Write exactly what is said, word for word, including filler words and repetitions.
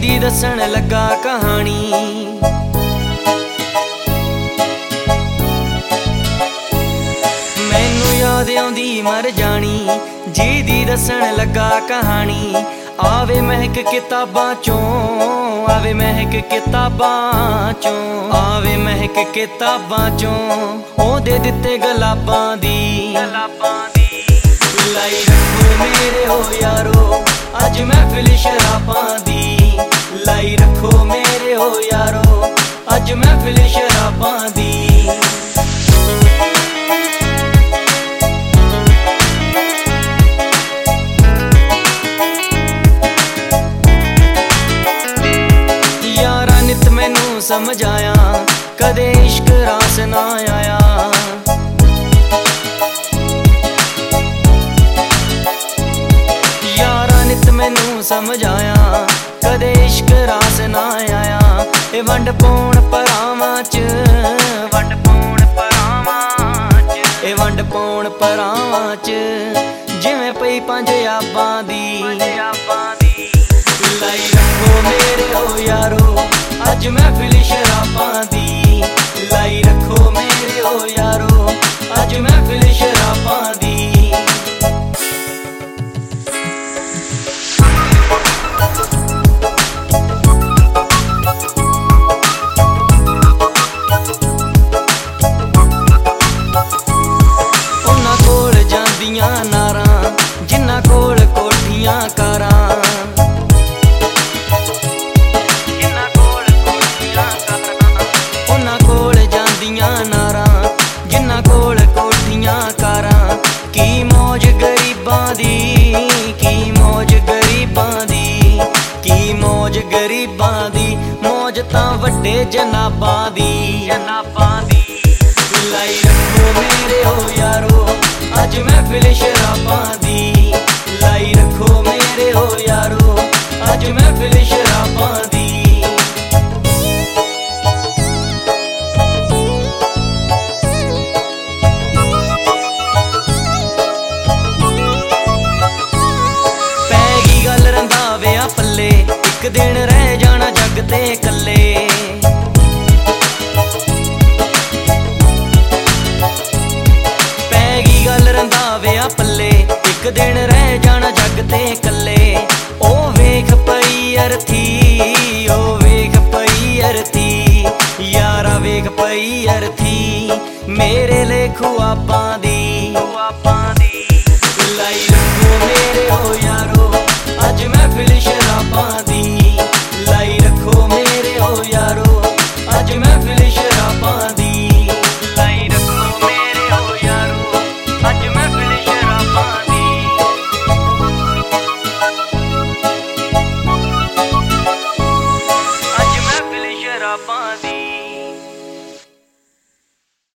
दी दसन लगा कहानी। मैनू याद आउंदी मर जानी जी दी दसन लगा कहानी। आवे महक किताबां चों, आवे महक किताबां चों, आवे महक किताबां चों, ओदे दिते गलाबां दी। लाई रखो मेरे हो यारो अज महफिल शराबां दी। लाई रखो मेरे हो यारो अज महफिल शराबां दी। यारा नित मैनू समझ आया कदे इश्क रास ना आया। मैनू समझ आया कदे इश्क रास ना आया। ए वंड पौण परावां च, वंड पौण परावां च, ए वंड पौण परावां च जिवें पई पंजाबां दी। लाई रखो मेरे हो यारो अज महफिल शराबां दी। लाई रखो मेरे हो यारो अज महफिल शराबां दी। नारां जिन्ना कोल कोठियां कारां, जिन्ना कोल कोठियां कारां, उन्हां कोल जांदियां नारां जिन्ना कोल कोठियां कारां। की मौज गरीबां दी, की मौज गरीबां दी, की मौज गरीबां दी, मौज तां वड्डे जनाबां दी, जनाबां दी। लाई रखो मेरे हो यारो अज महफिल शराबां दी। लाई रखो मेरे हो यारो अज महफिल शराबां दी। पैगी गल रंधाविया पल्ले इक दिन रह जाना जग ते कल्ले। रंधाविया पल्ले इक दिन रह जाना जग ते कल्ले। ओ वेख पई अरथी, ओ वेख पई अरथी, यारा वेख पई अरथी मेरे ले खुआबां दी। लाई रखो मेरे हो यारो अज महफिल शराबां दी।